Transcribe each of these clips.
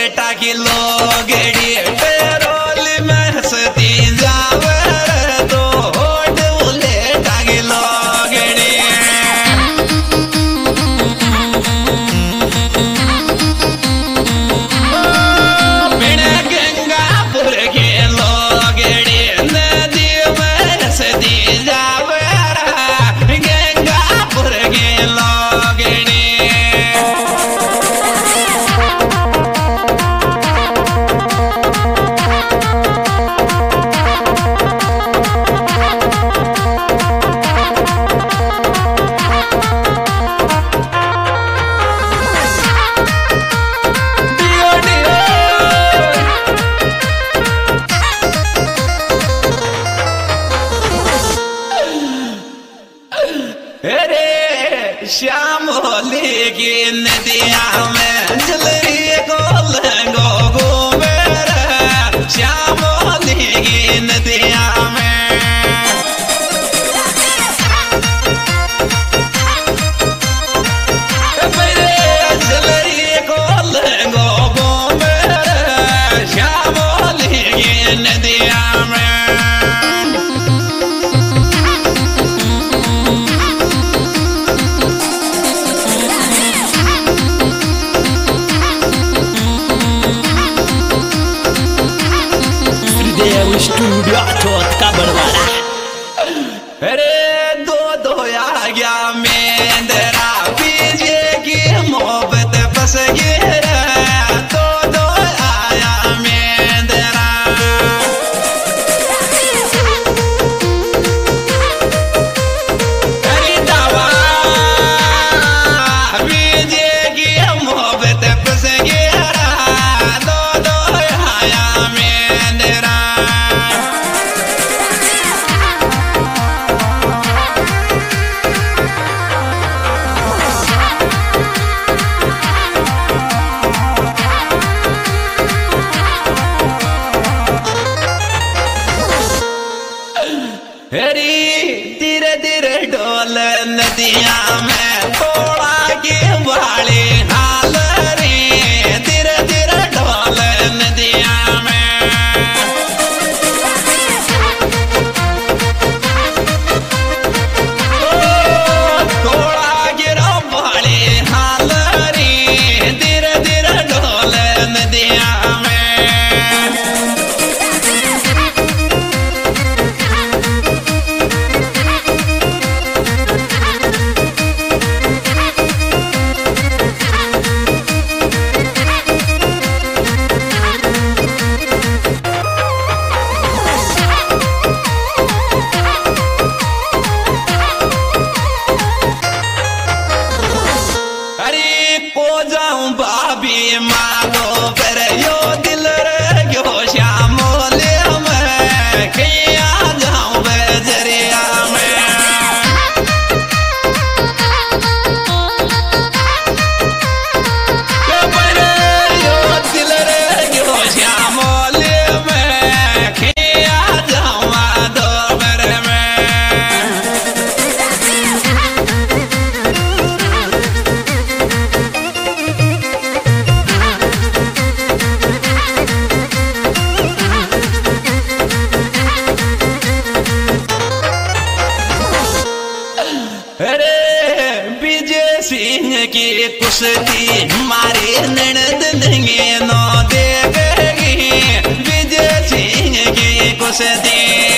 बुलेटा की लोगड़ी पेरोल में हंसती जावे तो होट बुलेटा की लोगड़ी बिना गंगापुर की लोगड़ी नदी में हंसती जावे गंगापुर की लोगड़ी श्याम होली की नदिया में जलरी को लंगो घूमे श्याम होली की नदिया में जलरी को लंगो घूमे श्याम होली की नदिया में स्टूडियो चौथ का बड़वाड़ा। अरे दो आ गया मेंदरा पीजे की मोहब्बत बस गया दो आया मेंदरा अरे दावा पीजे की मोहब्बत बस गया दो आया मेंदरा धीरे धीरे डोल नदिया में थोड़ा की वाली हाल रे धीरे धीरे डोल नदिया में थोड़ा गिरो वाली हाल रे धीरे धीरे डोल नदिया में मानो पर यो दिल रे गयो श्याम होली में किया जाऊं बजरिया में यो दिल रे गयो श्याम होली में किया जाऊं दोपहर में सिंह की कुश्ती मारी ननद नंगे नो देखेगी विजय सिंह की कुश्ती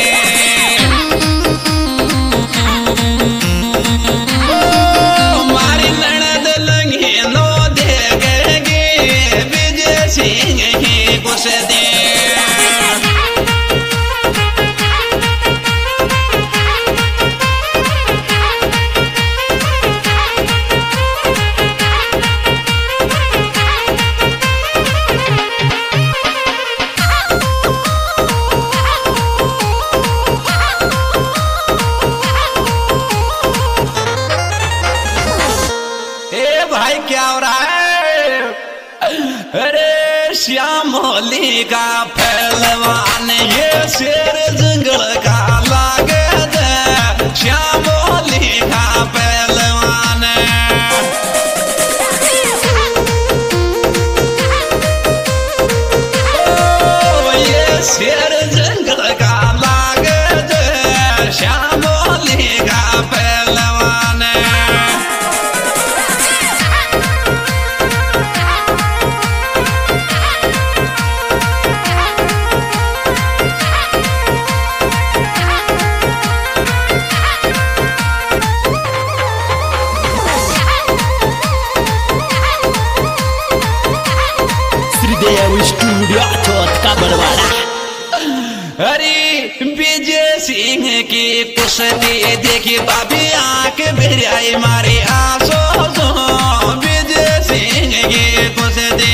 मारी ननद नंगे नो देखेगी विजय सिंह की कुश्ती भाई क्या हो रहा है? अरे श्याम होली का पहलवान ये शेर जंगल का लागे दे श्याम होली का पहलवान स्टूडियो चौथ का बड़वाड़ा। अरे विजय सिंह की कुश्ती देखी बाबी आंख बिराई मारी आसो विजय सिंह की कुश्ती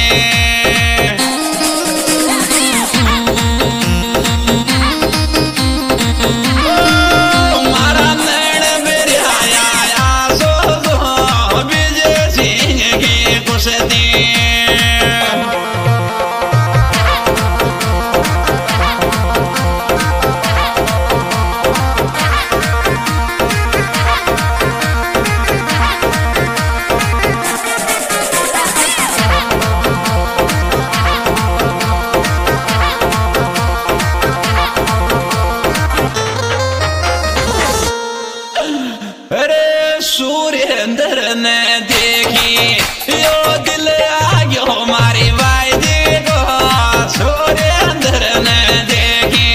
मारा नैन बिराया आसो विजय सिंह की कुश्ती सुरेंद्र ने देखी यो दिल आ गयो मारी भाई जी को सुरेंद्र ने देखी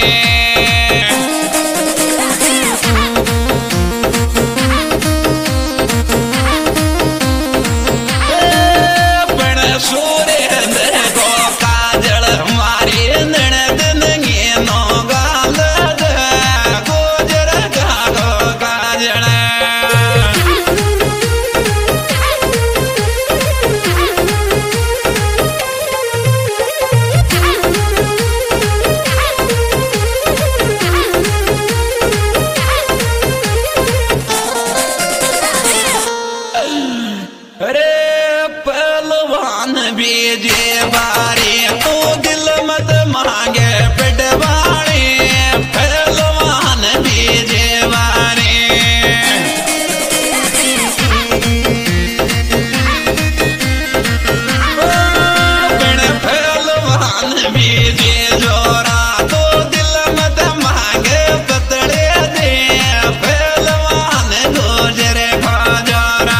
पण सुरेंद्र को काजल मारी ननद नंगी नो गाल गोजर का काजल बीजे बारी तू दिल मत मांगे पिटवाड़ी पहलवान बीजे बारी पहलवान बीजे जोरा तू दिल मत मांगे पतड़े दे पहलवान गुजरे खजरा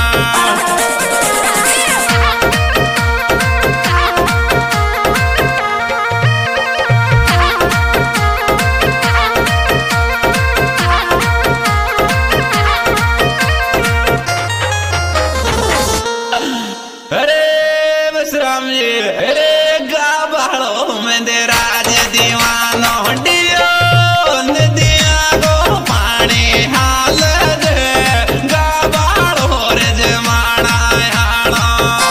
अरे गाबाड़ो में दे राज दीवानो डियो नदिया को पानी हाल दे गाबाड़ो रे जमाना हाड़ो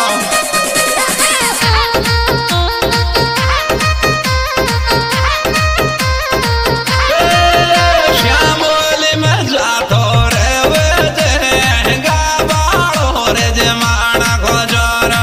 श्यामोली में जातो रे वजे गाबाड़ो रे जमाना को जोरो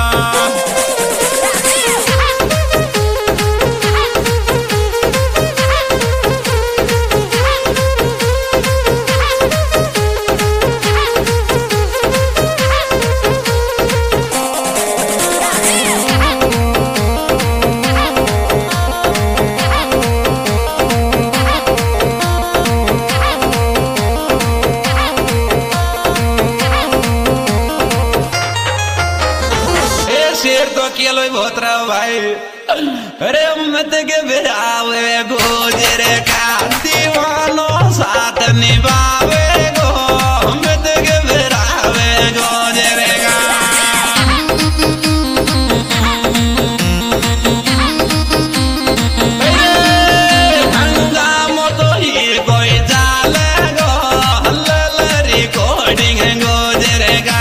शेर तो केलो बहुत रहा भाई अरे मत के बिरावे गोजरे का दीवानो साथ निभावे गो मत के बिरावे गोजरे का हंगामो तो ही कोई जाले गो लल रिकॉर्डिंग गोजरे का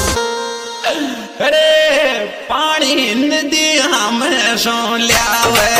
पानी नदिया में सो लिया